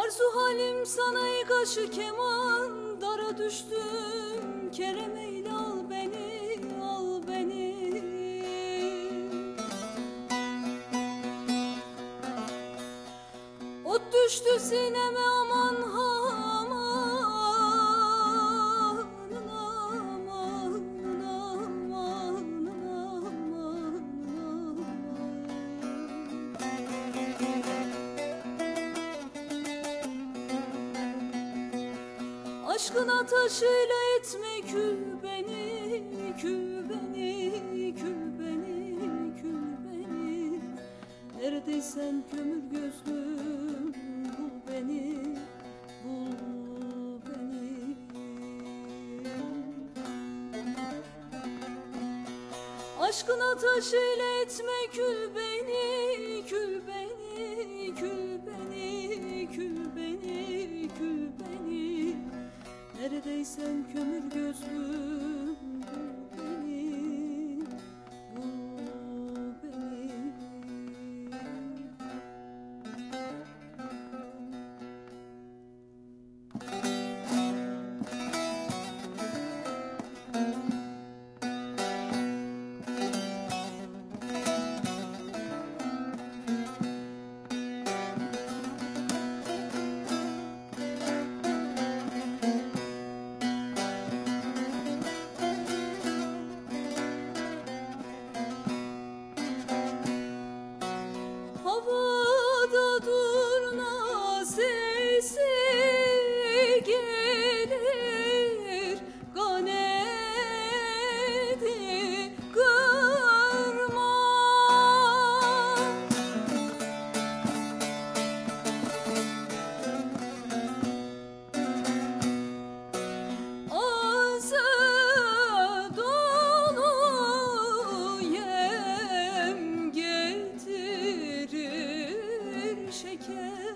Arzu halim sana kaşı keman, dara düştüm Kerem eyle al beni, al beni. Ot düştü sineme aman aman, aman aman aman. Aşkın ateşiyle etme kül beni, kül beni, kül beni, kül beni. Neredeysen kömür gözlüm, bul beni, bul beni. Aşkın ateşiyle etme kül beni, kül beni, kül beni, kül beni, kül beni. Neredeysen kömür gözlüm, bul beni, bul beni. Havada durna sesi gelir, ganedi kırma. Ağzı dolu yem getirir şeker.